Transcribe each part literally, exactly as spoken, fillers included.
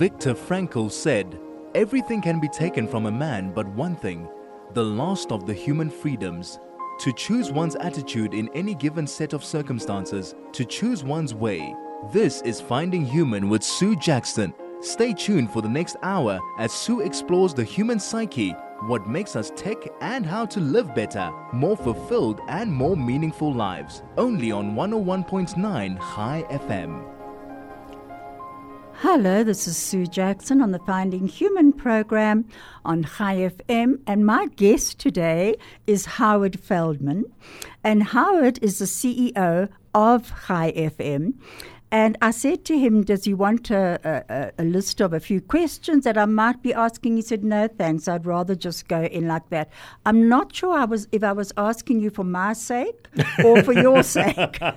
Viktor Frankl said, "Everything can be taken from a man but one thing, the last of the human freedoms. To choose one's attitude in any given set of circumstances, to choose one's way." This is Finding Human with Sue Jackson. Stay tuned for the next hour as Sue explores the human psyche, what makes us tick, and how to live better, more fulfilled and more meaningful lives. Only on one oh one point nine High F M. Hello, this is Sue Jackson on the Finding Human program on High F M, and my guest today is Howard Feldman, and Howard is the C E O of High F M. And I said to him, does he want a, a, a list of a few questions that I might be asking? He said, no, thanks. I'd rather just go in like that. I'm not sure I was if I was asking you for my sake or for your sake. No,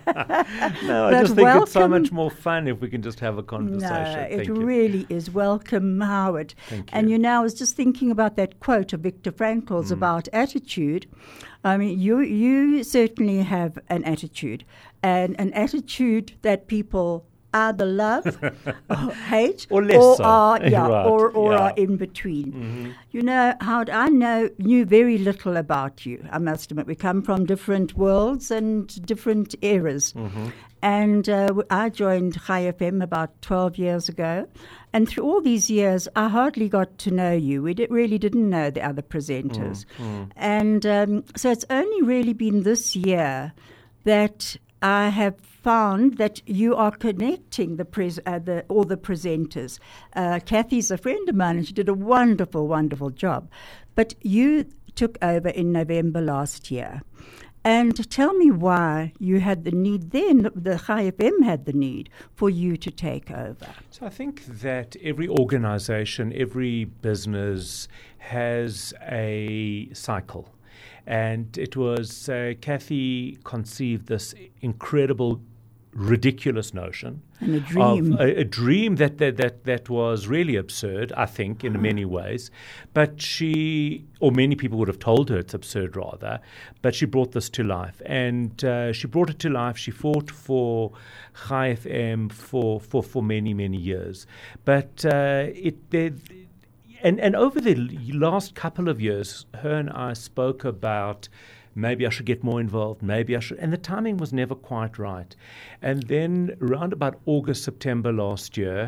I just think welcome. It's so much more fun if we can just have a conversation. No, Thank it you. really is. Welcome, Howard. Thank you. And you know, I was just thinking about that quote of Viktor Frankl's mm. about attitude. I mean, you you certainly have an attitude, and an attitude that people either love or hate, or, less or so. are yeah, right. or, or yeah. are in between. Mm-hmm. You know, Howard, I know knew very little about you. I must admit, we come from different worlds and different eras. Mm-hmm. And uh, I joined High F M about twelve years ago. And through all these years, I hardly got to know you. We did, really didn't know the other presenters. Mm, mm. And um, so it's only really been this year that I have found that you are connecting the, pres- uh, the all the presenters. Uh, Kathy's a friend of mine, and she did a wonderful, wonderful job. But you took over in November last year. And tell me why you had the need then, the High F M had the need for you to take over. So I think that every organization, every business has a cycle. And it was, uh, Kathy conceived this incredible, ridiculous notion. And a dream. Of a, a dream that, that, that, that was really absurd, I think, in uh-huh. many ways. But she, or many people would have told her it's absurd rather, but she brought this to life. And uh, she brought it to life. She fought for High F M for, for, for many, many years. But uh, it... There, And and over the last couple of years, her and I spoke about maybe I should get more involved, maybe I should, and the timing was never quite right. And then around about August, September last year,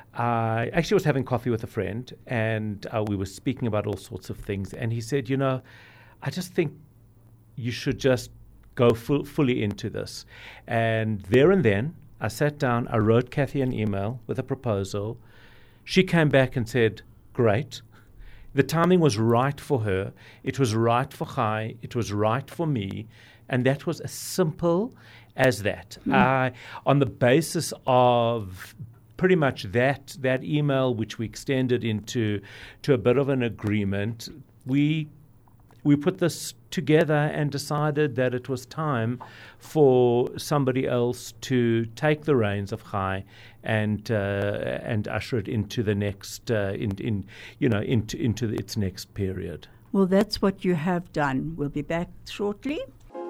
I actually was having coffee with a friend, and uh, we were speaking about all sorts of things. And he said, you know, I just think you should just go full, fully into this. And there and then, I sat down, I wrote Kathy an email with a proposal. She came back and said, great. The timing was right for her. It was right for Chai. It was right for me. And that was as simple as that. Mm. Uh, on the basis of pretty much that that email, which we extended into to a bit of an agreement, we we put this together and decided that it was time for somebody else to take the reins of Chai and uh, and usher it into the next uh, in in you know into into its next period. Well, that's what you have done. We'll be back shortly.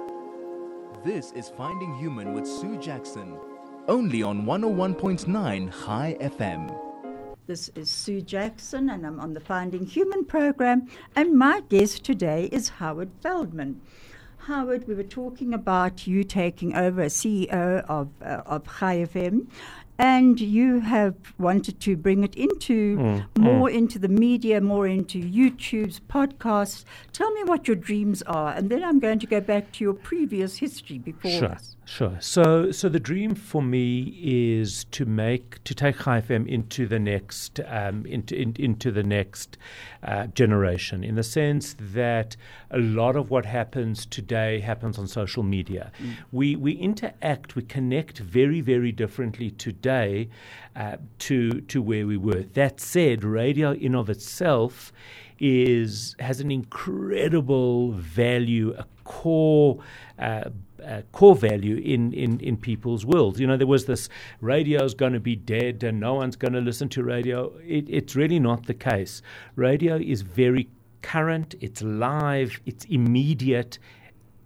This is Finding Human with Sue Jackson, only on one oh one point nine High F M. This is Sue Jackson, and I'm on the Finding Human program, and my guest today is Howard Feldman. Howard, we were talking about you taking over as C E O of uh, of High F M, and you have wanted to bring it into mm, more mm. into the media, more into YouTube's podcasts. Tell me what your dreams are, and then I'm going to go back to your previous history before sure, this. Sure. So, so the dream for me is to make to take High F M into the next um, into in, into the next uh, generation, in the sense that a lot of what happens today happens on social media. Mm. We we interact, we connect very very differently today uh, to to where we were. That said, radio in of itself is has an incredible value, a core. Uh, Uh, core value in, in, in people's worlds. You know, there was this radio's going to be dead and no one's going to listen to radio. It, it's really not the case. Radio is very current, it's live, it's immediate,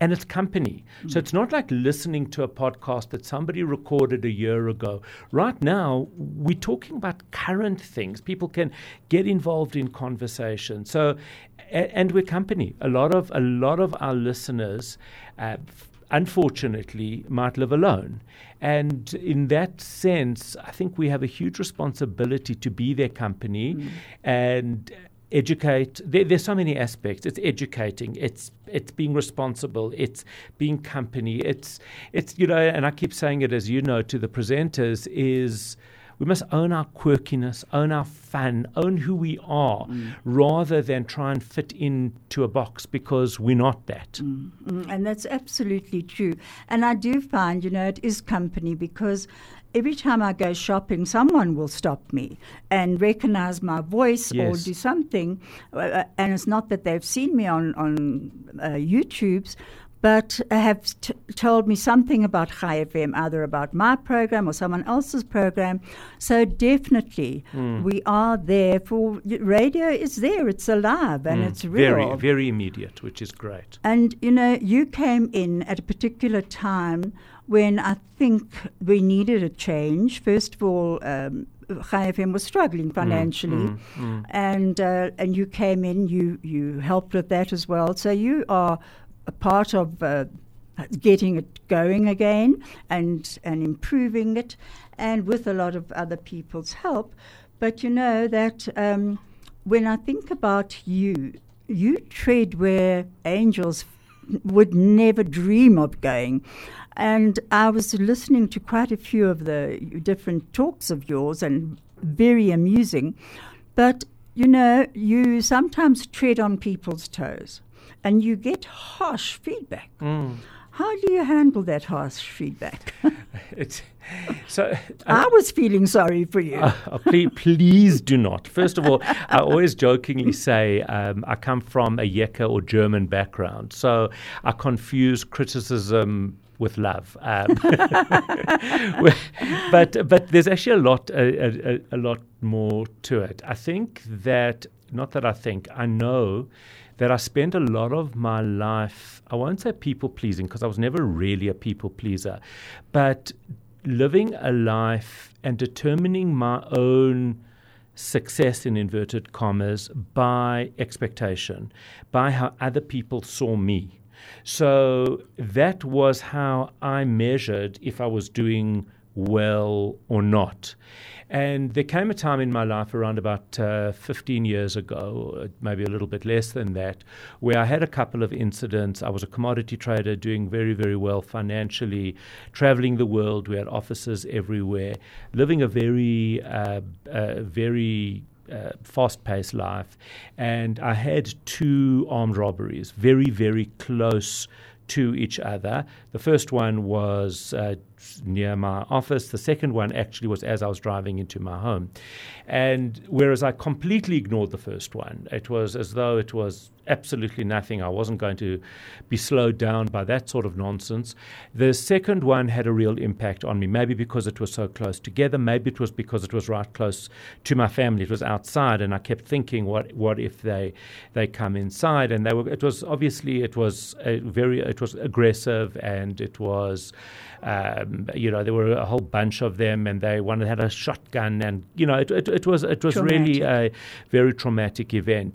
And it's company. Mm. So it's not like listening to a podcast that somebody recorded a year ago. Right now, we're talking about current things. People can get involved in conversation. So, a- and we're company. A lot of a lot of our listeners, uh, unfortunately, might live alone. And in that sense, I think we have a huge responsibility to be their company mm. and educate. There, there's so many aspects. It's educating. It's it's being responsible. It's being company. It's it's you know, and I keep saying it, as you know, to the presenters, is we must own our quirkiness, own our fun, own who we are, mm. rather than try and fit into a box, because we're not that. Mm. Mm. And that's absolutely true. And I do find, you know, it is company, because every time I go shopping, someone will stop me and recognize my voice yes. or do something. Uh, and it's not that they've seen me on, on uh, YouTubes, but have t- told me something about Chai F M, either about my program or someone else's program. So definitely mm. we are there for, radio is there, it's alive and mm. it's real. Very, very immediate, which is great. And, you know, you came in at a particular time when I think we needed a change. First of all, um, Chai F M was struggling financially, mm, mm, mm. and uh, and you came in, you you helped with that as well. So you are a part of uh, getting it going again and and improving it, and with a lot of other people's help. But you know that um, when I think about you, you tread where angels would never dream of going. And I was listening to quite a few of the different talks of yours, and very amusing. But, you know, you sometimes tread on people's toes and you get harsh feedback. Mm. How do you handle that harsh feedback? it's, so I, I was feeling sorry for you. Uh, uh, please, please do not. First of all, I always jokingly say um, I come from a Yeka or German background, so I confuse criticism with love, um, but but there's actually a lot a, a, a lot more to it. I think that not that I think I know that I spent a lot of my life, I won't say people pleasing, because I was never really a people pleaser, but living a life and determining my own success, in inverted commas, by expectation, by how other people saw me. So that was how I measured if I was doing well or not. And there came a time in my life around about uh, fifteen years ago, maybe a little bit less than that, where I had a couple of incidents. I was a commodity trader doing very, very well financially, traveling the world. We had offices everywhere, living a very, uh, uh, very Uh, fast-paced life, and I had two armed robberies, very, very close to each other. The first one was uh, near my office. The second one actually was as I was driving into my home. And whereas I completely ignored the first one, it was as though it was absolutely nothing. I wasn't going to be slowed down by that sort of nonsense. The second one had a real impact on me, maybe because it was so close together, maybe it was because it was right close to my family. It was outside, and I kept thinking, what what if they they come inside? And they were. It was obviously it was a very it was aggressive, and it was. Um, you know, there were a whole bunch of them, and they one had a shotgun, and you know, it it, it was it was traumatic. Really a very traumatic event,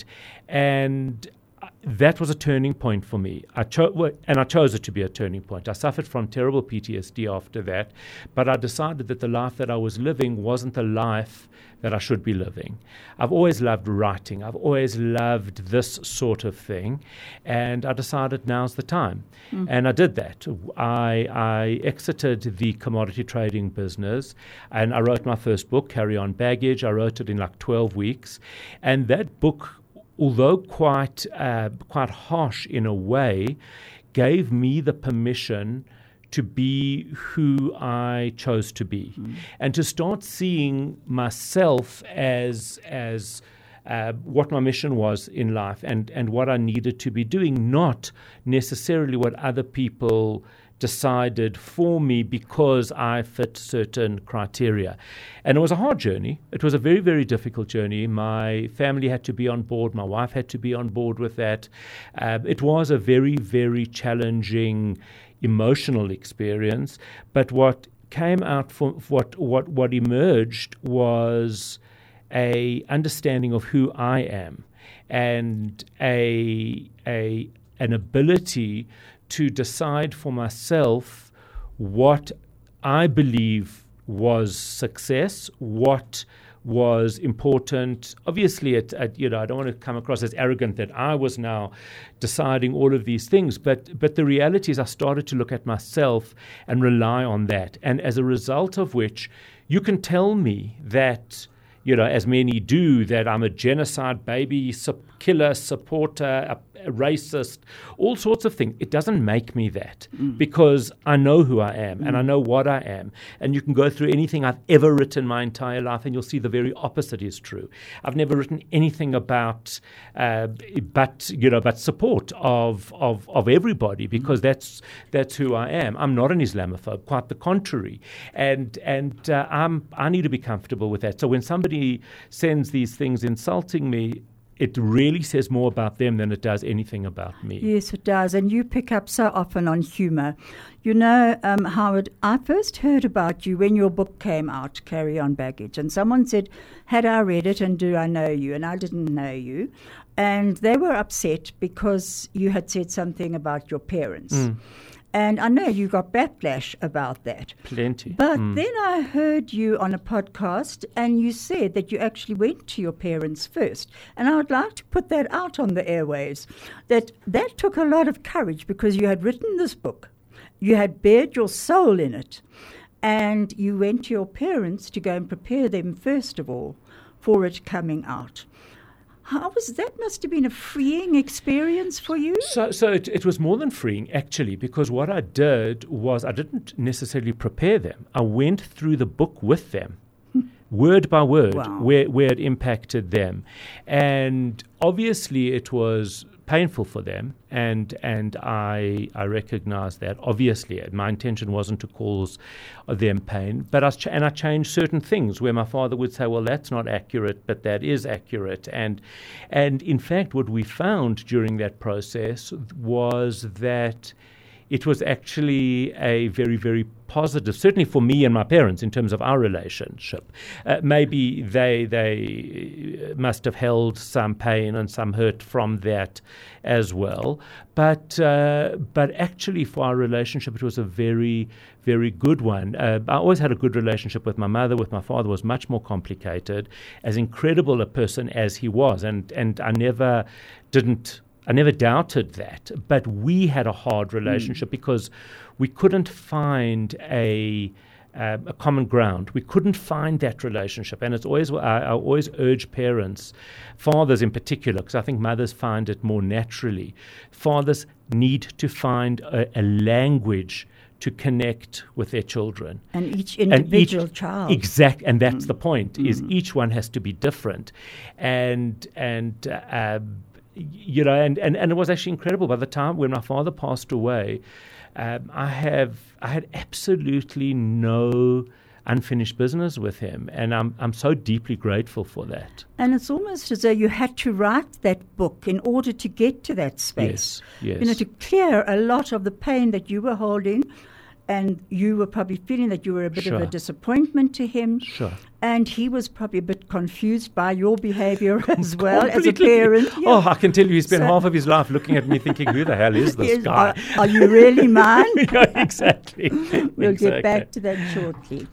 and that was a turning point for me. I cho- and I chose it to be a turning point. I suffered from terrible P T S D after that, but I decided that the life that I was living wasn't the life that I should be living. I've always loved writing. I've always loved this sort of thing, and I decided now's the time. Mm. And I did that. I, I exited the commodity trading business, and I wrote my first book, Carry On Baggage. I wrote it in like twelve weeks, and that book, although quite uh, quite harsh in a way, gave me the permission to be who I chose to be, mm. and to start seeing myself as as uh, what my mission was in life and, and what I needed to be doing, not necessarily what other people decided for me because I fit certain criteria. And it was a hard journey. It was a very, very difficult journey. My family had to be on board. My wife had to be on board with that. Uh, it was a very, very challenging emotional experience. But what came out from what what what emerged was a understanding of who I am and a a an ability to decide for myself what I believe was success, what was important. Obviously, it, it, you know, I don't want to come across as arrogant that I was now deciding all of these things, but but the reality is I started to look at myself and rely on that. And as a result of which, you can tell me that, you know, as many do, that I'm a genocide baby, su- killer, supporter, a, a racist, all sorts of things. It doesn't make me that mm. because I know who I am mm. and I know what I am. And you can go through anything I've ever written my entire life and you'll see the very opposite is true. I've never written anything about, uh, but, you know, but support of, of, of everybody because mm. that's that's who I am. I'm not an Islamophobe, quite the contrary. And, and uh, I'm, I need to be comfortable with that. So when somebody sends these things insulting me, it really says more about them than it does anything about me. Yes, it does. And you pick up so often on humour. You know, um, Howard, I first heard about you when your book came out, Carry On Baggage. And someone said, had I read it and do I know you? And I didn't know you. And they were upset because you had said something about your parents. Mm. And I know you got backlash about that. Plenty. But mm. then I heard you on a podcast and you said that you actually went to your parents first. And I would like to put that out on the airwaves, that that took a lot of courage because you had written this book. You had bared your soul in it. And you went to your parents to go and prepare them, first of all, for it coming out. How was that? Must have been a freeing experience for you. So, so it, it was more than freeing, actually, because what I did was I didn't necessarily prepare them. I went through the book with them, word by word, wow. where where it impacted them, and obviously it was painful for them, and and I I recognize that. Obviously, my intention wasn't to cause them pain, but I ch- and I changed certain things where my father would say, "Well, that's not accurate, but that is accurate." And and in fact, what we found during that process was that it was actually a very, very positive, certainly for me and my parents in terms of our relationship. Uh, maybe they they must have held some pain and some hurt from that as well. But uh, but actually for our relationship, it was a very, very good one. Uh, I always had a good relationship with my mother. With my father was much more complicated, as incredible a person as he was. And, and I never didn't I never doubted that, but we had a hard relationship mm. because we couldn't find a uh, a common ground. We couldn't find that relationship, and it's always I, I always urge parents, fathers in particular, because I think mothers find it more naturally. Fathers need to find a, a language to connect with their children. And each individual and each, child. Exact, and that's mm. the point, mm. is each one has to be different. And, and uh, you know, and, and, and it was actually incredible. By the time when my father passed away, um, I have I had absolutely no unfinished business with him, and I'm I'm so deeply grateful for that. And it's almost as though you had to write that book in order to get to that space. Yes, yes. You know, to clear a lot of the pain that you were holding, and you were probably feeling that you were a bit Sure. of a disappointment to him. Sure. And he was probably a bit confused by your behavior as well as a Completely. parent. Yeah. Oh, I can tell you he spent So- half of his life looking at me thinking, who the hell is this Yes, guy? Are, are you really mine? Yeah, exactly. We'll exactly. get back to that shortly.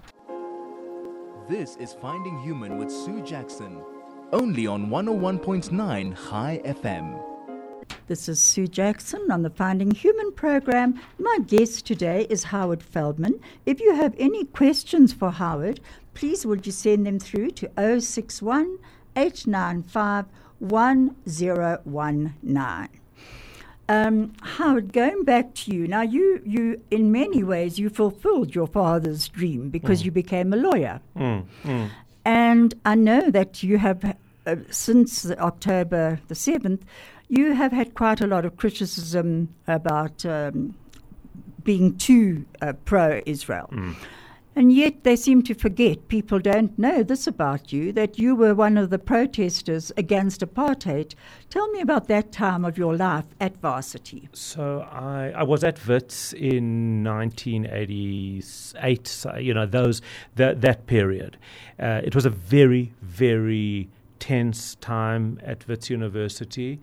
This is Finding Human with Sue Jackson, only on one oh one point nine High F M. This is Sue Jackson on the Finding Human program. My guest today is Howard Feldman. If you have any questions for Howard, please would you send them through to oh six one, eight nine five, one oh one nine. Um, Howard, going back to you, now you, you, in many ways, you fulfilled your father's dream because Mm. you became a lawyer. Mm, mm. And I know that you have uh, since the October the seventh, you have had quite a lot of criticism about um, being too uh, pro-Israel. Mm. And yet they seem to forget, people don't know this about you, that you were one of the protesters against apartheid. Tell me about that time of your life at Varsity. So I, I was at Wits in nineteen eighty-eight, so, you know, those that, that period. Uh, it was a very, very tense time at Wits University.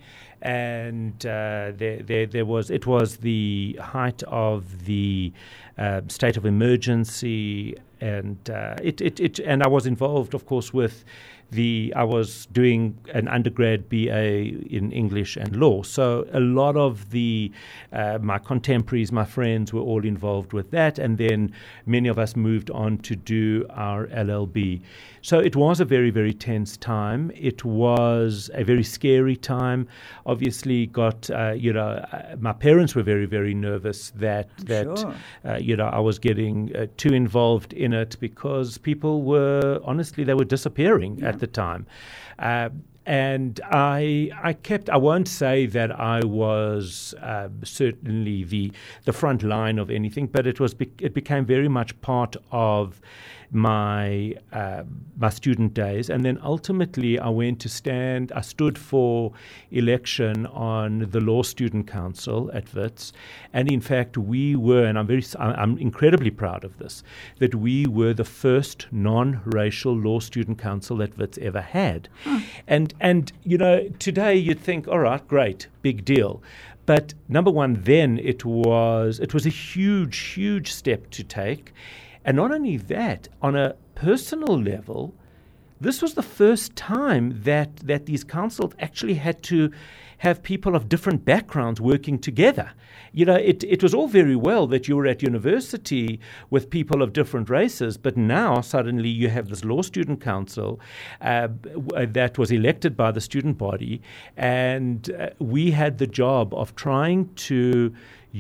And uh, there, there, there was. It was the height of the uh, state of emergency, and uh, it, it, it, and I was involved, of course, with the. I was doing an undergrad B A in English and law, so a lot of the uh, my contemporaries, my friends, were all involved with that, and then many of us moved on to do our L L B. So it was a very, very tense time. It was a very scary time. Obviously, got uh, you know, uh, my parents were very, very nervous that that Sure. uh, you know I was getting uh, too involved in it because people were honestly they were disappearing Yeah. at the time. Uh, And I, I kept. I won't say that I was uh, certainly the the front line of anything, but it was. Be, it became very much part of my uh, my student days, and then ultimately I went to stand. I stood for election on the Law Student Council at Wits, and in fact we were, and I'm very, I'm incredibly proud of this, that we were the first non-racial law student council that Wits ever had, hmm. and and you know today you'd think, all right, great, big deal. But number one, then it was it was a huge, huge step to take. And not only that, on a personal level, this was the first time that, that these councils actually had to have people of different backgrounds working together. You know, it, it was all very well that you were at university with people of different races, but now suddenly you have this law student council uh, that was elected by the student body, and uh, we had the job of trying to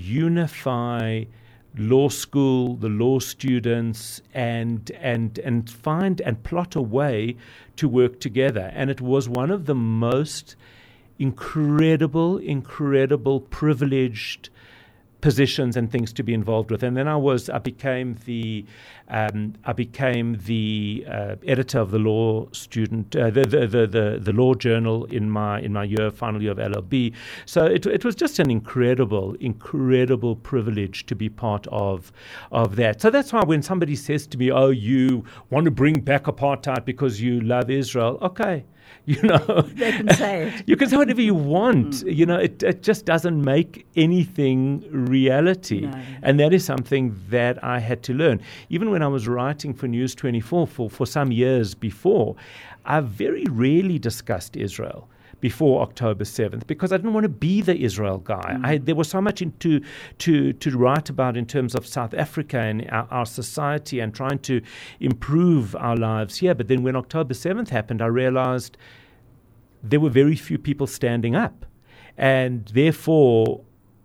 unify law school, the law students, and and and find and plot a way to work together. And it was one of the most incredible, incredible, privileged positions and things to be involved with. And then I was, I became the, um, I became the uh, editor of the law student, uh, the, the, the the the law journal in my in my year, final year of L L B. So it it was just an incredible, incredible privilege to be part of of that. So that's why when somebody says to me, "Oh, you want to bring back apartheid because you love Israel," okay. You know, they can say it. You can say whatever you want. Mm. You know, it, it just doesn't make anything reality. No. And that is something that I had to learn. Even when I was writing for News twenty-four for, for some years before, I very rarely discussed Israel before October seventh because I didn't want to be the Israel guy. Mm. I, there was so much into, to to write about in terms of South Africa and our, our society and trying to improve our lives here. But then when October seventh happened, I realized there were very few people standing up. And therefore,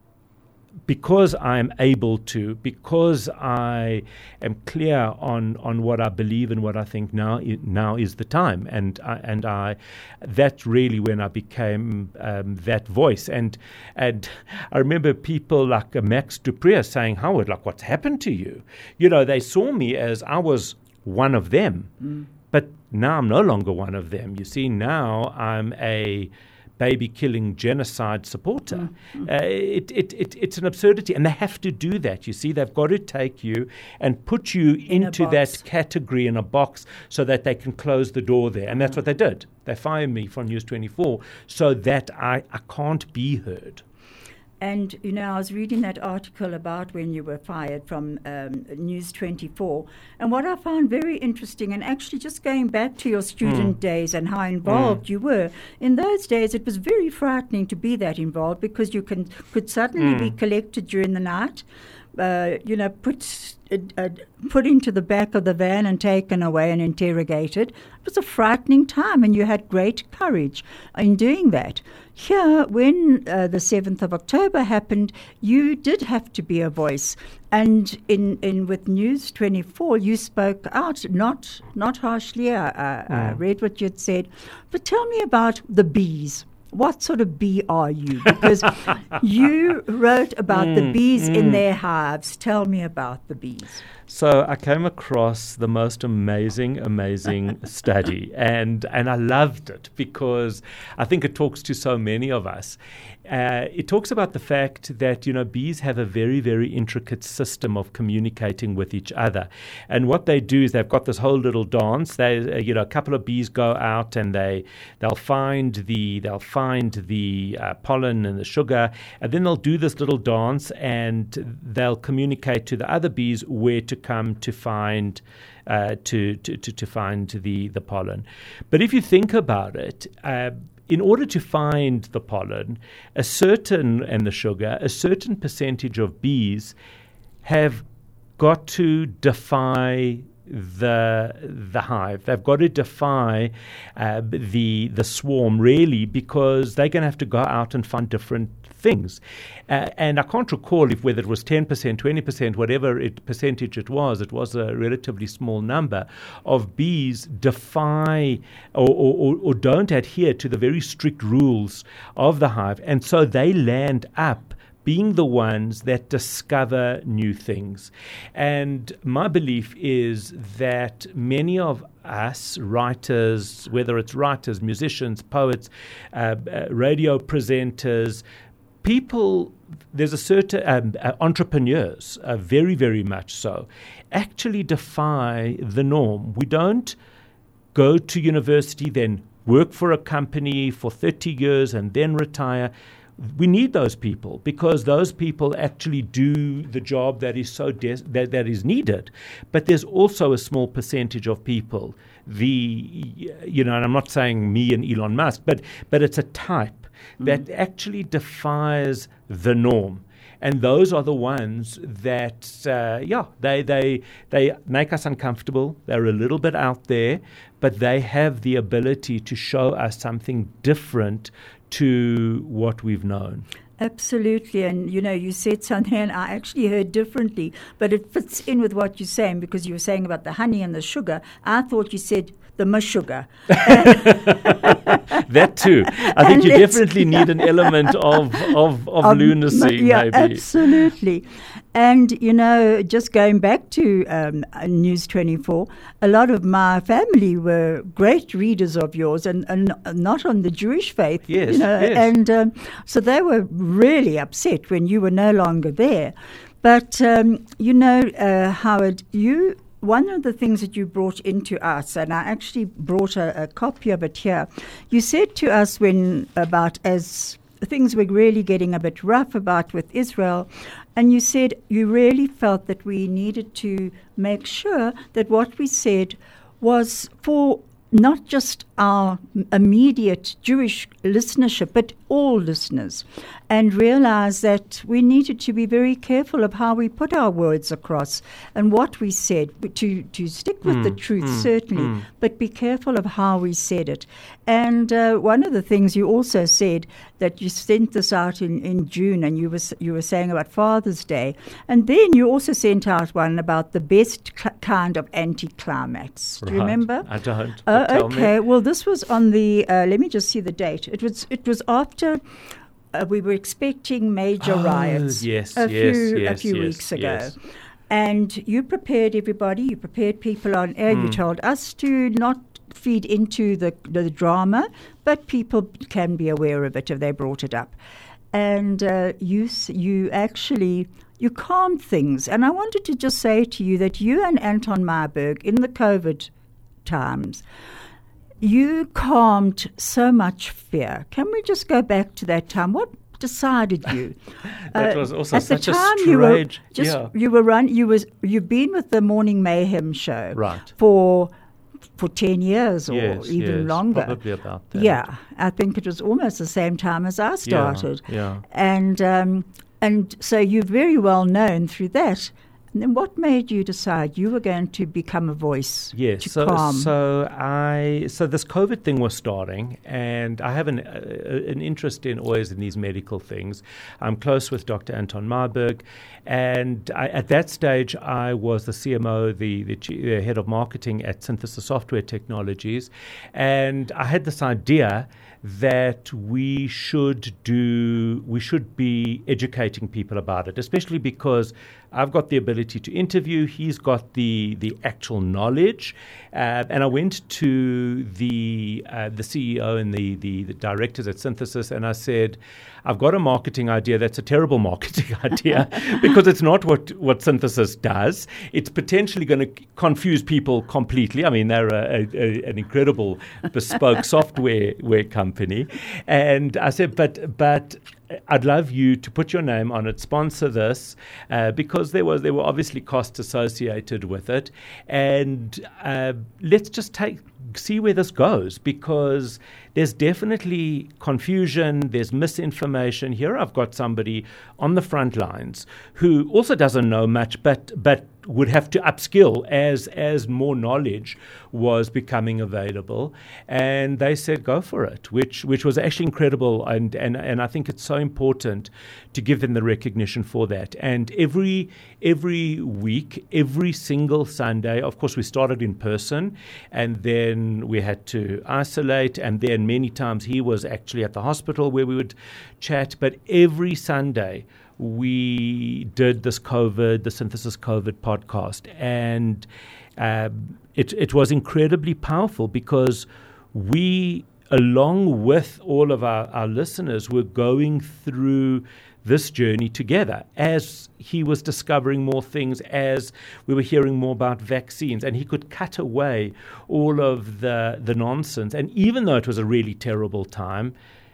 because I am able to, because I am clear on, on what I believe and what I think now I, now is the time, and I, and I that's really when I became um, that voice. And and I remember people like uh, Max Dupree saying, "Howard, like what's happened to you?" You know, they saw me as I was one of them, mm. but now I'm no longer one of them. You see, now I'm a baby-killing genocide supporter. Mm-hmm. Uh, it, it, it, it's an absurdity, and they have to do that. You see, they've got to take you and put you in into that category in a box so that they can close the door there. And that's mm-hmm. what they did. They fired me from News twenty-four so that I, I can't be heard. And, you know, I was reading that article about when you were fired from um, News twenty-four. And what I found very interesting, and actually just going back to your student mm. days and how involved mm. you were, in those days it was very frightening to be that involved because you can could suddenly mm. be collected during the night uh, you know, put uh, uh, put into the back of the van and taken away and interrogated. It was a frightening time, and you had great courage in doing that. Here, when uh, the seventh of October happened, you did have to be a voice. And in, in with News twenty-four, you spoke out, not not harshly. I, I, I read what you'd said. But tell me about the bees. What sort of bee are you? Because you wrote about mm, the bees mm. in their hives. Tell me about the bees. So I came across the most amazing, amazing study, and and I loved it because I think it talks to so many of us. Uh, it talks about the fact that, you know, bees have a very, very intricate system of communicating with each other. And what they do is they've got this whole little dance. They, uh, you know, a couple of bees go out and they they'll find the they'll find the uh, pollen and the sugar, and then they'll do this little dance and they'll communicate to the other bees where to come to find uh, to, to to to find the the pollen. But if you think about it, uh, in order to find the pollen, a certain and the sugar, a certain percentage of bees have got to defy the the hive. They've got to defy uh, the the swarm, really, because they're going to have to go out and find different things. Uh, and I can't recall if whether it was ten percent, twenty percent, whatever it, percentage it was, it was a relatively small number of bees defy or, or, or don't adhere to the very strict rules of the hive. And so they land up being the ones that discover new things. And my belief is that many of us writers, whether it's writers, musicians, poets, uh, uh, radio presenters, people, there's a certain um, uh, entrepreneurs, uh, very, very much so, actually defy the norm. We don't go to university, then work for a company for thirty years and then retire. We need those people because those people actually do the job that is so des- that, that is needed. But there's also a small percentage of people, the you know, and I'm not saying me and Elon Musk, but but it's a type mm-hmm. that actually defies the norm. And those are the ones that, uh, yeah, they, they they make us uncomfortable. They're a little bit out there, but they have the ability to show us something different to what we've known. Absolutely. And, you know, you said something and I actually heard differently, but it fits in with what you're saying because you were saying about the honey and the sugar. I thought you said the mush-sugar. That too. I think you definitely need an element of, of, of um, lunacy, yeah, maybe. Absolutely. And, you know, just going back to um, News twenty-four, a lot of my family were great readers of yours and, and not on the Jewish faith. Yes, you know, yes. And um, so they were really upset when you were no longer there. But, um, you know, uh, Howard, you... One of the things that you brought into us, and I actually brought a, a copy of it here, you said to us when about as things were really getting a bit rough about with Israel, and you said you really felt that we needed to make sure that what we said was for not just our immediate Jewish listenership, but all listeners, and realize that we needed to be very careful of how we put our words across and what we said, to, to stick with mm, the truth, mm, certainly, mm. but be careful of how we said it. And uh, one of the things you also said, that you sent this out in, in June, and you were, you were saying about Father's Day, and then you also sent out one about the best cl- kind of anticlimax. Do right. you remember? I don't. Uh, tell okay, me. Well, this was on the, uh, let me just see the date. It was it was after uh, we were expecting major oh, riots yes, a yes, few, yes, a few yes, weeks ago. yes. And you prepared everybody, you prepared people on air, mm. you told us to not feed into the, the drama, but people can be aware of it if they brought it up. And uh, you you actually, you calmed things. And I wanted to just say to you that you and Anton Meyerberg in the COVID times, you calmed so much fear. Can we just go back to that time? What decided you? that uh, was also at such the time a strange. You were just yeah. you were run. You was you've been with the Morning Mayhem show right. for for ten years or yes, even yes, longer. Probably about that. Yeah, I think it was almost the same time as I started. Yeah. yeah. And um, And so you're very well known through that. And then what made you decide you were going to become a voice yes, to so, calm? So I so this COVID thing was starting, and I have an uh, an interest in always in these medical things. I'm close with Doctor Anton Marburg, and I, at that stage I was the C M O, the, the the head of marketing at Synthesis Software Technologies, and I had this idea that we should do, we should be educating people about it, especially because I've got the ability to interview, he's got the the actual knowledge, uh, and I went to the uh, the C E O and the, the the directors at Synthesis, and I said, I've got a marketing idea that's a terrible marketing idea because it's not what, what Synthesis does. It's potentially going to confuse people completely. I mean, they're a, a, a, an incredible bespoke software ware company. And I said, but but I'd love you to put your name on it, sponsor this, uh, because there was there were obviously costs associated with it. And uh, let's just take see where this goes, because there's definitely confusion, there's misinformation. Here I've got somebody on the front lines who also doesn't know much, but but would have to upskill as as more knowledge was becoming available. And they said, go for it, which which was actually incredible. And, and, and I think it's so important to give them the recognition for that. And every every week, every single Sunday, of course, we started in person, and then we had to isolate, and then many times he was actually at the hospital where we would chat. But every Sunday, we did this COVID, the Synthesis COVID podcast, and um, it, it was incredibly powerful because we, along with all of our, our listeners, were going through this journey together as he was discovering more things, as we were hearing more about vaccines, and he could cut away all of the, the nonsense. And even though it was a really terrible time,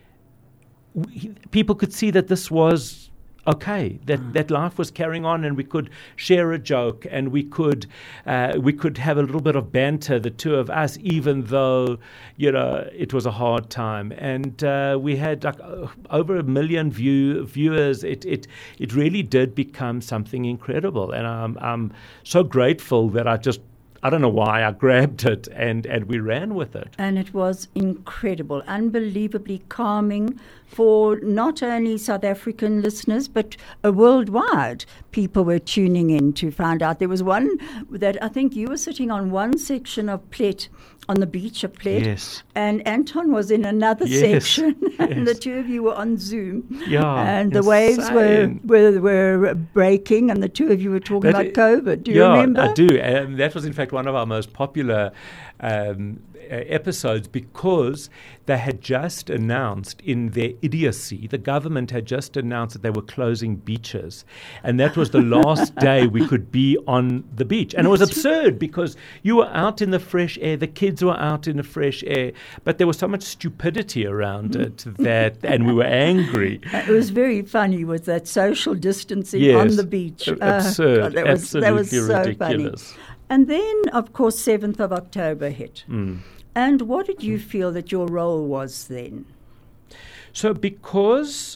we, people could see that this was okay, that, mm. that life was carrying on, and we could share a joke, and we could uh, we could have a little bit of banter, the two of us, even though, you know, it was a hard time. And uh, we had like uh, over a million view, viewers. It, it it really did become something incredible, and I'm I'm so grateful that I just, I don't know why, I grabbed it and, and we ran with it. And it was incredible, unbelievably calming for not only South African listeners, but uh, worldwide. People were tuning in to find out. There was one that I think you were sitting on one section of Plet, on the beach of Plet, yes. and Anton was in another yes. section, and yes. the two of you were on Zoom. Yeah, and the insane. waves were, were were breaking, and the two of you were talking that about COVID. Do you yeah, remember? I do. Um, that was, in fact, one of our most popular um, uh, episodes, because they had just announced, in their idiocy, the government had just announced that they were closing beaches, and that was the last day we could be on the beach. And it was absurd because you were out in the fresh air, the kids were out in the fresh air, but there was so much stupidity around it that, and we were angry. It was very funny with that social distancing yes, on the beach. Absurd, uh, God, that was, absolutely that was so ridiculous. Funny. And then, of course, seventh of October hit. Mm. And what did you feel that your role was then? So because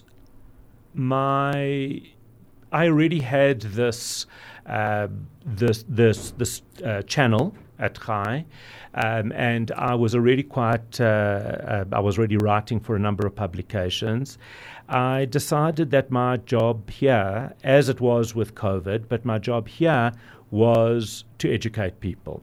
my, I already had this, uh, this, this, this uh, channel at Chai, um, and I was already quite, uh, uh, I was already writing for a number of publications. I decided that my job here, as it was with COVID, but my job here was to educate people.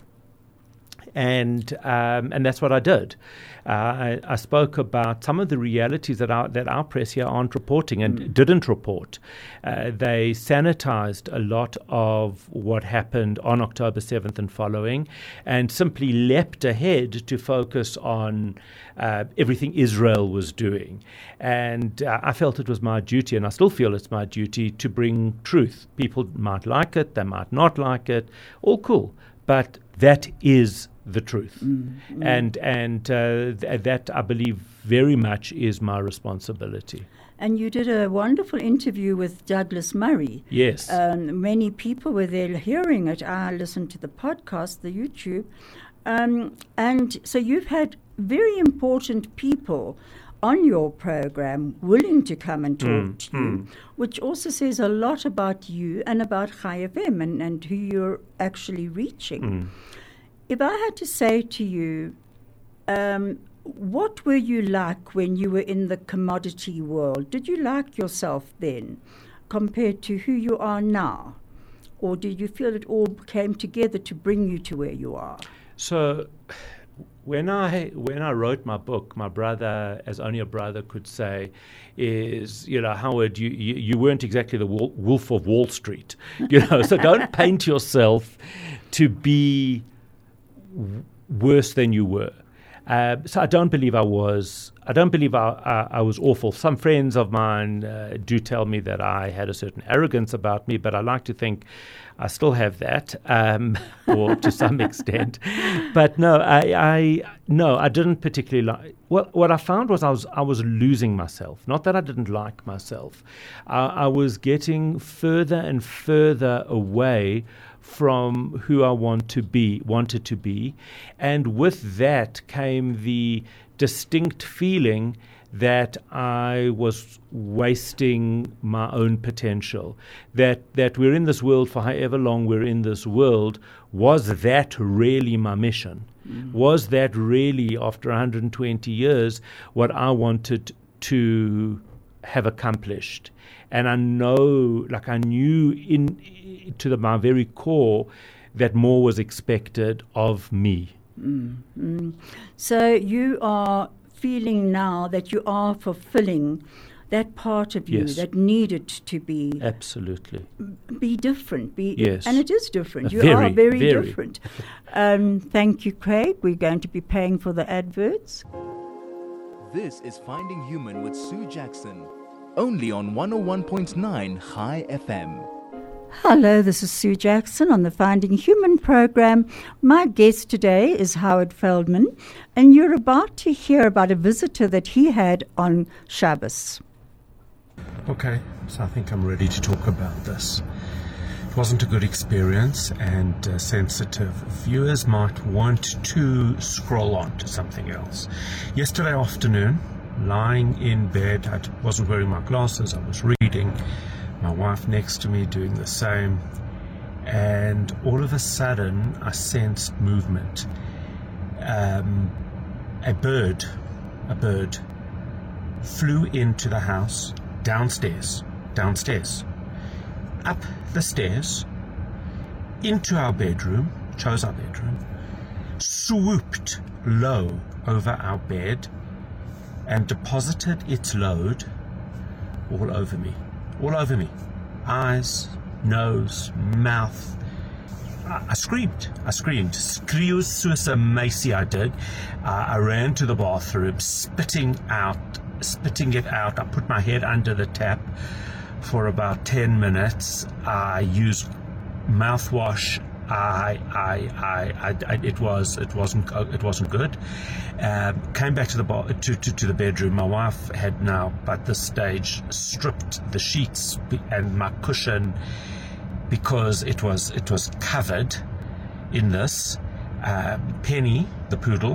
And um, and that's what I did. Uh, I, I spoke about some of the realities that our, that our press here aren't reporting and mm. didn't report. Uh, they sanitized a lot of what happened on October seventh and following, and simply leapt ahead to focus on uh, everything Israel was doing. And uh, I felt it was my duty, and I still feel it's my duty, to bring truth. People might like it, they might not like it, all cool. But that is the truth. Mm, mm. And and uh, th- that, I believe, very much is my responsibility. And you did a wonderful interview with Douglas Murray. Yes. Um, many people were there hearing it. I listened to the podcast, the YouTube. Um, and so you've had very important people on your program, willing to come and talk Mm, to you, mm. which also says a lot about you and about Chai F M and, and who you're actually reaching. Mm. If I had to say to you, um, what were you like when you were in the commodity world? Did you like yourself then compared to who you are now? Or did you feel it all came together to bring you to where you are? So when I when I wrote my book, my brother, as only a brother could say, is, you know, Howard, you, you, you weren't exactly the wol- wolf of Wall Street, you know, so don't paint yourself to be w- worse than you were. Uh, so I don't believe I was. I don't believe I, I, I was awful. Some friends of mine uh, do tell me that I had a certain arrogance about me, but I like to think I still have that, um, or to some extent. But no, I, I no, I didn't particularly like. Well, what I found was I was I was losing myself. Not that I didn't like myself. I, I was getting further and further away from who I want to be, wanted to be, and with that came the distinct feeling that I was wasting my own potential, that that we're in this world for however long we're in this world. Was that really my mission? Mm. Was that really, after one hundred twenty years, what I wanted to have accomplished? And I know, like I knew in to the, my very core that more was expected of me. Mm, mm. So you are feeling now that you are fulfilling that part of you Yes. that needed to be Absolutely. be different. Be, Yes. And it is different. You Very, are very, very. different. Um, thank you, Craig. We're going to be paying for the adverts. This is Finding Human with Sue Jackson, only on one oh one point nine High F M. Hello, this is Sue Jackson on the Finding Human program. My guest today is Howard Feldman, and you're about to hear about a visitor that he had on Shabbos. Okay, so I think I'm ready to talk about this. It wasn't a good experience, and uh, sensitive viewers might want to scroll on to something else. Yesterday afternoon, lying in bed, I wasn't wearing my glasses, I was reading, my wife next to me doing the same, and all of a sudden I sensed movement. Um, a bird, a bird flew into the house, downstairs, downstairs, up the stairs, into our bedroom, chose our bedroom, swooped low over our bed, and deposited its load all over me. All over me. Eyes, nose, mouth. I, I screamed. I screamed. Skrius susa macy I did. Uh, I ran to the bathroom, spitting out, spitting it out. I put my head under the tap for about ten minutes. I used mouthwash. I, I, I, I, I, it was, it wasn't, it wasn't good. Um, came back to the bar, to, to, to the bedroom. My wife had now, by this stage, stripped the sheets and my cushion because it was, it was covered in this. Um, Penny, the poodle,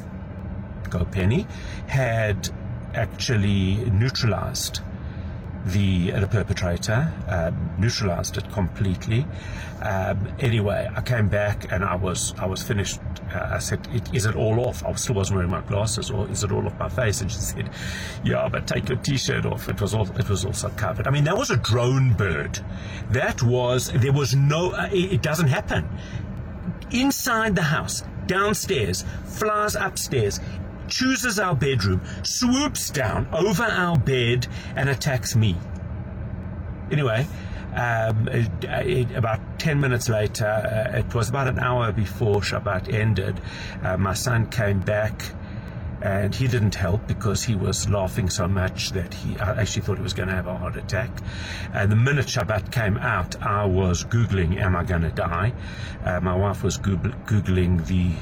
go Penny, had actually neutralized the uh, the perpetrator, um, neutralized it completely. Um, anyway, I came back and I was I was finished. Uh, I said, it, "Is it all off?" I still wasn't wearing my glasses, or is it all off my face? And she said, "Yeah, but take your T-shirt off. It was all it was also covered." I mean, that was a drone bird. That was there was no. Uh, it, it doesn't happen inside the house, downstairs, flies upstairs, chooses our bedroom, swoops down over our bed and attacks me. Anyway, um, it, it, about ten minutes later, uh, it was about an hour before Shabbat ended, uh, my son came back and he didn't help because he was laughing so much that he I actually thought he was going to have a heart attack. And the minute Shabbat came out, I was Googling, am I going to die? Uh, my wife was Googling the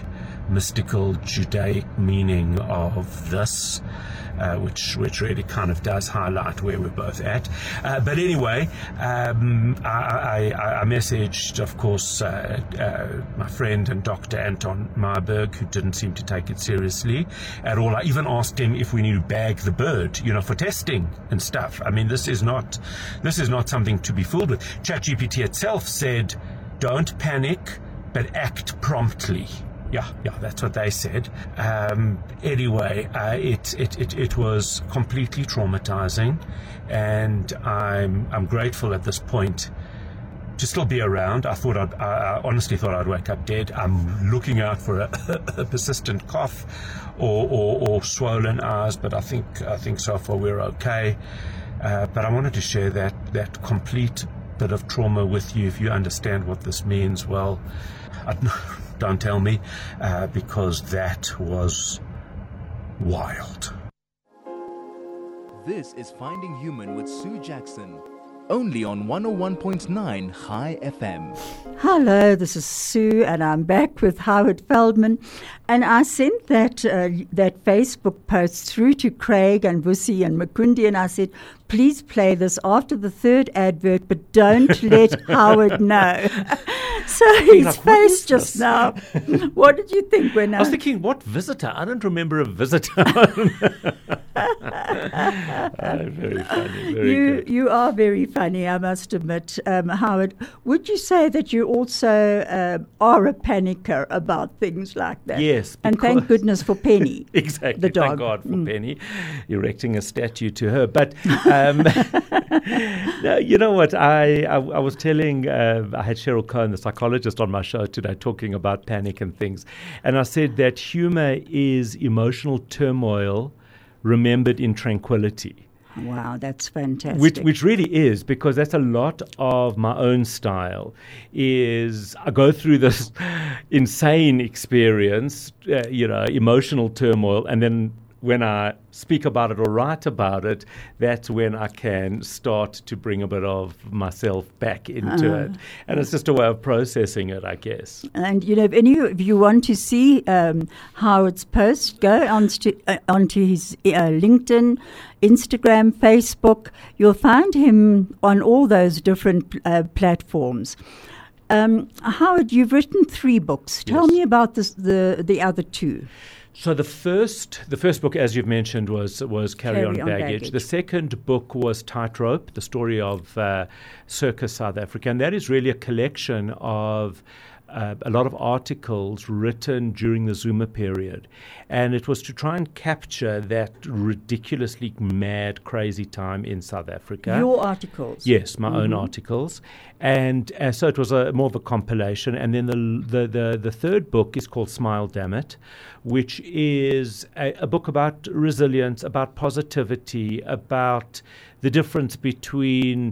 mystical Judaic meaning of this, uh, which which really kind of does highlight where we're both at. Uh, but anyway, um, I, I, I messaged, of course, uh, uh, my friend and Doctor Anton Marburg, who didn't seem to take it seriously at all. I even asked him if we need to bag the bird, you know, for testing and stuff. I mean, this is not this is not something to be fooled with. ChatGPT itself said, "Don't panic, but act promptly." Yeah, yeah, that's what they said. Um, anyway, uh, it, it, it, it was completely traumatizing, and I'm I'm grateful at this point to still be around. I thought I'd, I honestly thought I'd wake up dead. I'm looking out for a, a persistent cough or, or, or swollen eyes, but I think I think so far we're okay. Uh, but I wanted to share that that complete bit of trauma with you. If you understand what this means, well, I don't know. Don't tell me, uh, because that was wild. This is Finding Human with Sue Jackson, only on one oh one point nine High F M. Hello, this is Sue, and I'm back with Howard Feldman. And I sent that uh, that Facebook post through to Craig and Vusi and Makundi, and I said, please play this after the third advert, but don't let Howard know. So his like, face just this? now. What did you think when I... I was thinking, what visitor? I don't remember a visitor. oh, very funny, very you, good. you are very funny, I must admit, um, Howard. Would you say that you also uh, are a panicker about things like that? Yes. And thank goodness for Penny. Exactly. The dog. Thank God for Mm. Penny, erecting a statue to her. But um, no, you know what? I I, I was telling, uh, I had Cheryl Cohen, the psychologist, on my show today talking about panic and things. And I said that humor is emotional turmoil remembered in tranquility. Wow, that's fantastic. Which, which really is, because that's a lot of my own style, is I go through this insane experience, uh, you know, emotional turmoil, and then when I speak about it or write about it, that's when I can start to bring a bit of myself back into Uh, it. And it's just a way of processing it, I guess. And, you know, if any if you want to see um, Howard's post, go onto, uh, onto his uh, LinkedIn, Instagram, Facebook. You'll find him on all those different uh, platforms. Um, Howard, you've written three books. Tell Yes. me about this, the the other two. So the first, the first book, as you've mentioned, was was Carry, Carry on, On Baggage. Baggage. The second book was Tightrope, the story of uh, Circus South Africa, and that is really a collection of uh, a lot of articles written during the Zuma period, and it was to try and capture that ridiculously mad, crazy time in South Africa. Your articles. Yes, my own articles, and uh, so it was a more of a compilation. And then the the the, the third book is called Smile Damn It, which is a, a book about resilience, about positivity, about the difference between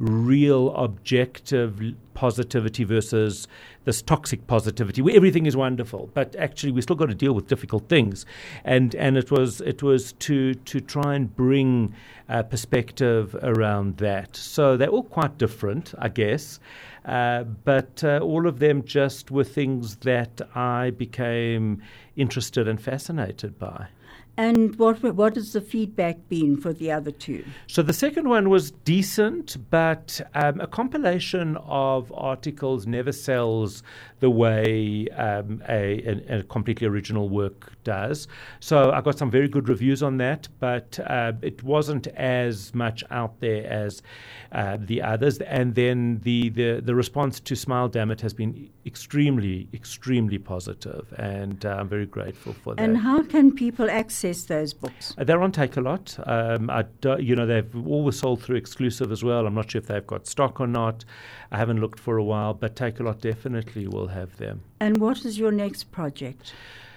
real objective positivity versus this toxic positivity where everything is wonderful, but actually we still got to deal with difficult things. And and it was it was to to try and bring uh, perspective around that. So they're all quite different, I guess, uh, but uh, all of them just were things that I became interested and fascinated by. And what what has the feedback been for the other two? So the second one was decent, but um, a compilation of articles never sells the way um, a, a, a completely original work does. So I got some very good reviews on that, but uh, it wasn't as much out there as uh, the others. And then the, the, the response to Smile Damn It has been extremely, extremely positive, and uh, I'm very grateful for that. And how can people access those books? Uh, They're on Takealot. Um, I do, you know, they've always sold through exclusive as well. I'm not sure if they've got stock or not. I haven't looked for a while, but Takealot definitely will have them. And what is your next project?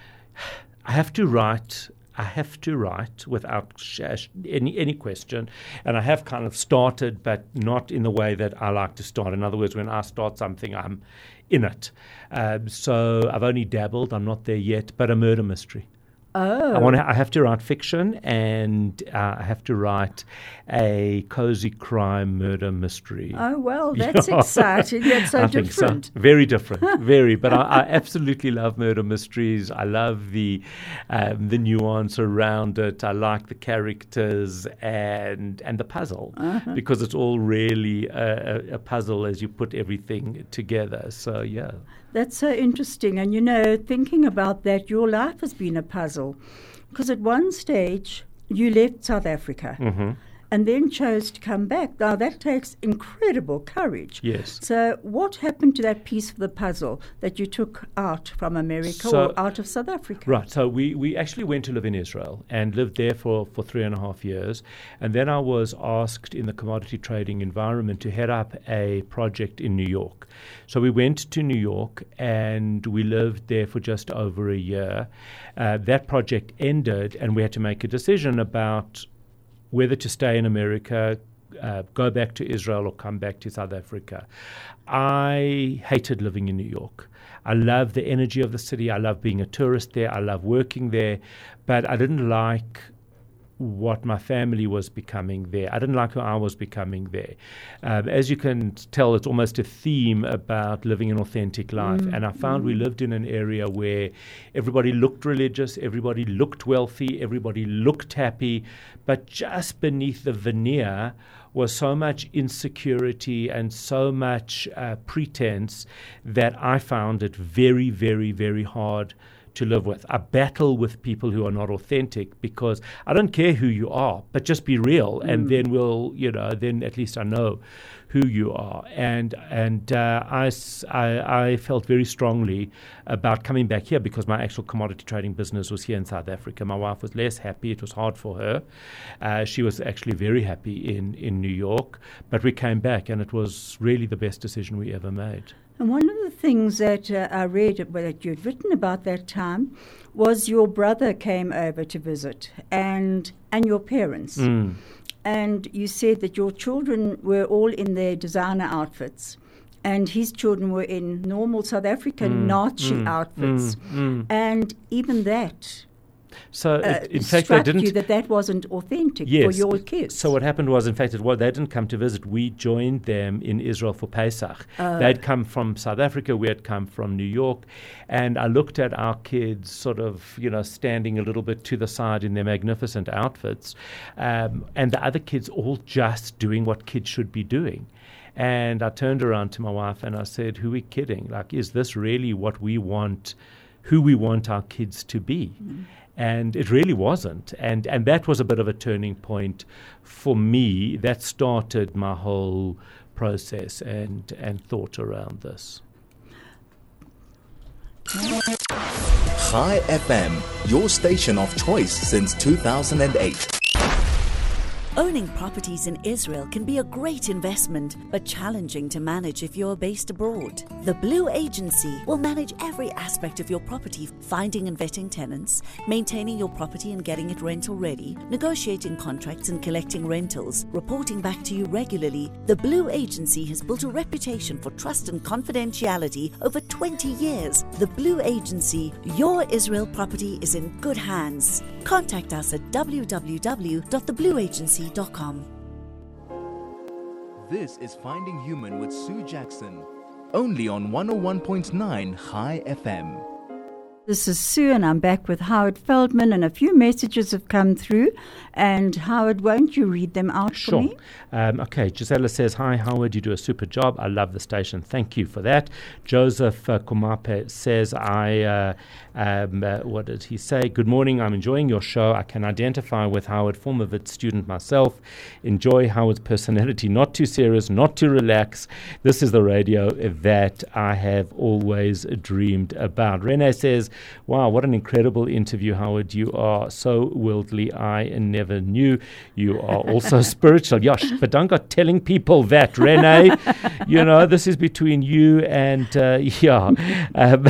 I have to write. I have to write without sh- sh- any any question, and I have kind of started, but not in the way that I like to start. In other words, when I start something, I'm in it. Um, so I've only dabbled. I'm not there yet, but a murder mystery. Oh. I want to. I have to write fiction, and uh, I have to write a cozy crime murder mystery. Oh, well, that's Yeah. exciting. That's so I different. think so. Very different. Very. But I, I absolutely love murder mysteries. I love the um, the nuance around it. I like the characters and and the puzzle Uh-huh. because it's all really a, a, a puzzle as you put everything together. So yeah. That's so interesting. And, you know, thinking about that, your life has been a puzzle. Because at one stage, you left South Africa Mm-hmm. and then chose to come back. Now, that takes incredible courage. Yes. So what happened to that piece of the puzzle that you took out from America So- or out of South Africa? Right. So we, we actually went to live in Israel and lived there for, for three and a half years. And then I was asked in the commodity trading environment to head up a project in New York. So we went to New York and we lived there for just over a year. Uh, that project ended and we had to make a decision about whether to stay in America, uh, go back to Israel, or come back to South Africa. I hated living in New York. I love the energy of the city. I love being a tourist there. I love working there. But I didn't like what my family was becoming there. I didn't like who I was becoming there. Um, as you can tell, it's almost a theme about living an authentic life. Mm. And I found we lived in an area where everybody looked religious, everybody looked wealthy, everybody looked happy, but just beneath the veneer was so much insecurity and so much uh, pretense that I found it very, very, very hard to live with. I battle with people who are not authentic because I don't care who you are, but just be real, mm. and then we'll, you know, then at least I know who you are. And and uh, I, I, I felt very strongly about coming back here because my actual commodity trading business was here in South Africa. My wife was less happy. It was hard for her. Uh, she was actually very happy in, in New York, but we came back and it was really the best decision we ever made. And one of the things that uh, I read that you'd written about that time was your brother came over to visit and and your parents. Mm. And you said that your children were all in their designer outfits and his children were in normal South African Mm, Nazi mm, outfits. mm, mm. And even that So, uh, it, in fact, they struck didn't. you that that wasn't authentic Yes. for your kids. So what happened was, in fact, it was, they didn't come to visit. We joined them in Israel for Pesach. Uh. They'd come from South Africa. We had come from New York. And I looked at our kids sort of, you know, standing a little bit to the side in their magnificent outfits. Um, and the other kids all just doing what kids should be doing. And I turned around to my wife and I said, who are we kidding? Like, is this really what we want, who we want our kids to be? Mm. And it really wasn't. And and that was a bit of a turning point for me. That started my whole process and, and thought around this. Chai F M, your station of choice since two thousand eight. Owning properties in Israel can be a great investment, but challenging to manage if you're based abroad. The Blue Agency will manage every aspect of your property, finding and vetting tenants, maintaining your property and getting it rental ready, negotiating contracts and collecting rentals, reporting back to you regularly. The Blue Agency has built a reputation for trust and confidentiality over twenty years. The Blue Agency, your Israel property is in good hands. Contact us at w w w dot the blue agency dot com. This is Finding Human with Sue Jackson, only on one oh one point nine Chai F M. This is Sue, and I'm back with Howard Feldman, and a few messages have come through. And Howard, won't you read them out Sure. for me? Um, okay, Gisela says, hi, Howard, you do a super job. I love the station. Thank you for that. Joseph uh, Kumape says, I, uh, um, uh, what did he say? Good morning. I'm enjoying your show. I can identify with Howard, former Wits student myself. Enjoy Howard's personality. Not too serious, not too relaxed. This is the radio that I have always dreamed about. Renee says, wow, what an incredible interview, Howard. You are so worldly. I never knew. You are also spiritual. Yosh, but don't go telling people that, Renee. You know, this is between you and, uh, yeah. Um,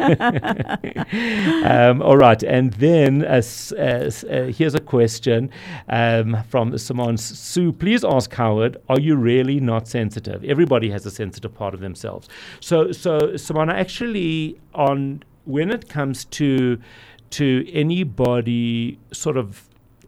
um, all right. And then uh, uh, uh, here's a question um, from Simone. Sue, please ask Howard, are you really not sensitive? Everybody has a sensitive part of themselves. So, so Simone, actually, on when it comes to to anybody sort of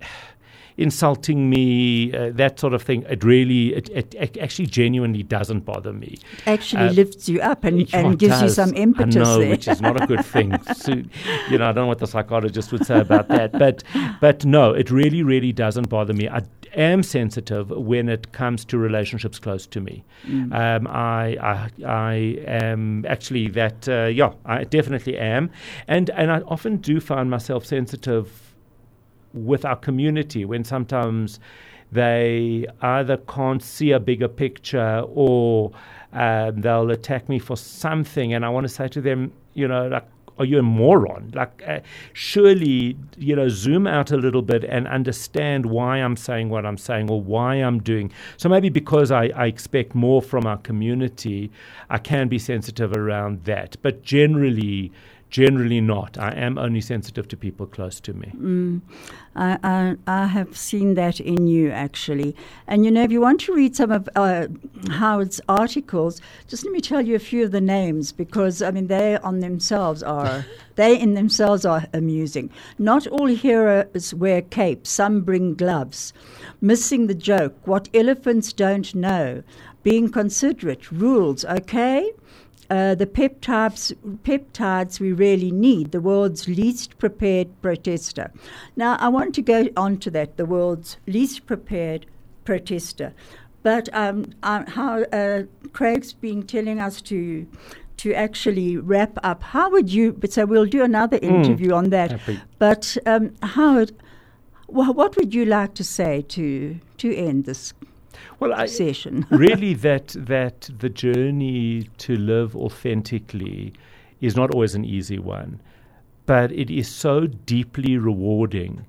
insulting me, uh, that sort of thing. It really, it, it, it actually genuinely doesn't bother me. It actually uh, lifts you up and, it and gives does. you some impetus I know, there. which is not a good thing. So, you know, I don't know what the psychologist would say about that. But, but no, it really, really doesn't bother me. I am sensitive when it comes to relationships close to me. Mm. Um, I, I, I am actually that, uh, yeah, I definitely am. And, and I often do find myself sensitive with our community when sometimes they either can't see a bigger picture or um, they'll attack me for something, and I want to say to them, you know, like, are you a moron? Like, uh, surely, you know, zoom out a little bit and understand why I'm saying what I'm saying or why I'm doing. So maybe because I, I expect more from our community, I can be sensitive around that. But generally, Generally not. I am only sensitive to people close to me. Mm. I, I, I have seen that in you, actually. And, you know, if you want to read some of uh, Howard's articles, just let me tell you a few of the names, because, I mean, they on themselves are, they in themselves are amusing. Not all heroes wear capes. Some bring gloves. Missing the joke. What elephants don't know. Being considerate. Rules, okay? Uh, the peptides, peptides we really need, the world's least prepared protester. Now, I want to go on to that, the world's least prepared protester. But um, uh, how uh, Craig's been telling us to to actually wrap up. How would you, but so we'll do another interview mm, on that. Happy. But um, Howard, wh- what would you like to say to to end this Well, I, session? really, that that the journey to live authentically is not always an easy one, but it is so deeply rewarding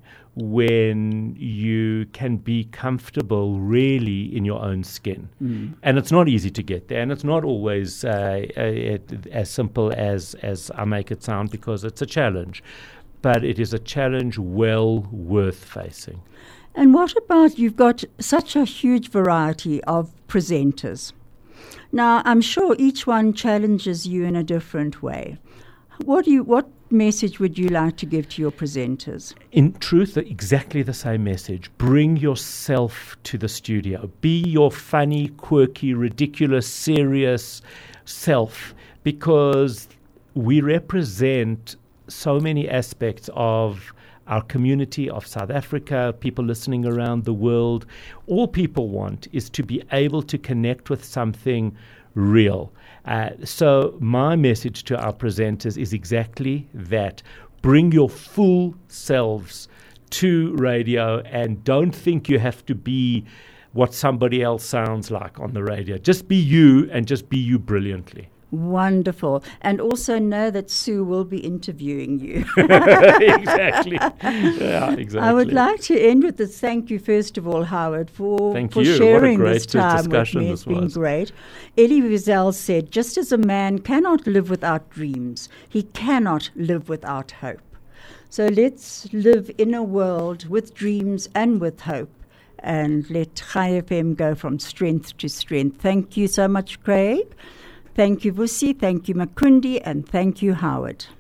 when you can be comfortable really in your own skin. Mm. And it's not easy to get there, and it's not always uh, uh, as simple as, as I make it sound, because it's a challenge. But it is a challenge well worth facing. And what about, you've got such a huge variety of presenters. Now, I'm sure each one challenges you in a different way. What do you, what message would you like to give to your presenters? In truth, exactly the same message. Bring yourself to the studio. Be your funny, quirky, ridiculous, serious self, because we represent so many aspects of our community, of South Africa, people listening around the world. All people want is to be able to connect with something real. Uh, so my message to our presenters is exactly that. Bring your full selves to radio, and don't think you have to be what somebody else sounds like on the radio. Just be you, and just be you brilliantly. Wonderful. And also know that Sue will be interviewing you. Exactly. Yeah, exactly. I would like to end with this. Thank you, first of all, Howard, for, Thank for you. sharing what a great this time discussion with me. This it's been was. great. Elie Wiesel said, just as a man cannot live without dreams, he cannot live without hope. So let's live in a world with dreams and with hope, and let Chai F M go from strength to strength. Thank you so much, Craig. Thank you, Vusi. Thank you, Makundi. And thank you, Howard.